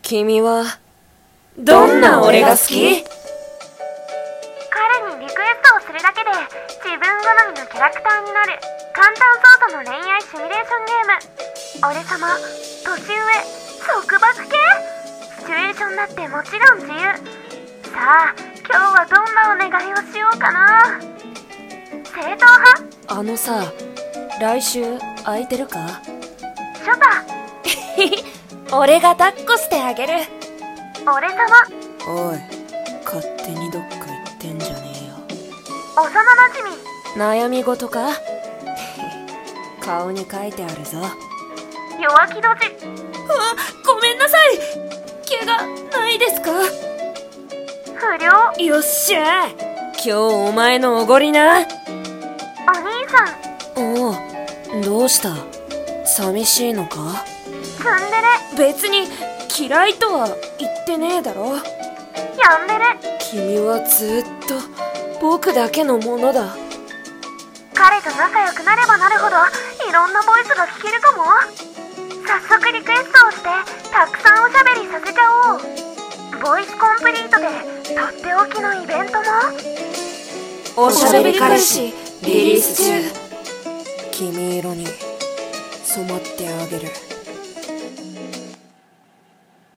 君はどんな俺が好き？ 彼にリクエストをするだけで自分好みのキャラクターになる簡単操作の恋愛シミュレーションゲーム。俺様、年上、束縛系？シチュエーションだってもちろん自由。さあ、今日はどんなお願いをしようかな。正統派？ さ、来週空いてるか？ ショタ俺が抱っこしてあげる。 俺様。 おい、勝手にどっか行ってんじゃねえよ。 幼なじみ。 悩み事か？顔に書いてあるぞ。 弱気ドジ。 ごめんなさい。怪我ないですか？ 不良。 よっしゃ、今日お前のおごりな。 お兄さん。 おう、どうした？寂しいのか？ ツンデレ。 別に嫌いとは言ってねえだろ。 ヤンデレ。 君はずっと僕だけのものだ。 彼と仲良くなればなるほどいろんなボイスが聞けるかも。早速リクエストをしてたくさんおしゃべりさせちゃおう。ボイスコンプリートでとっておきのイベントも。 おしゃべり彼氏リリース中。君色に染まってあげる。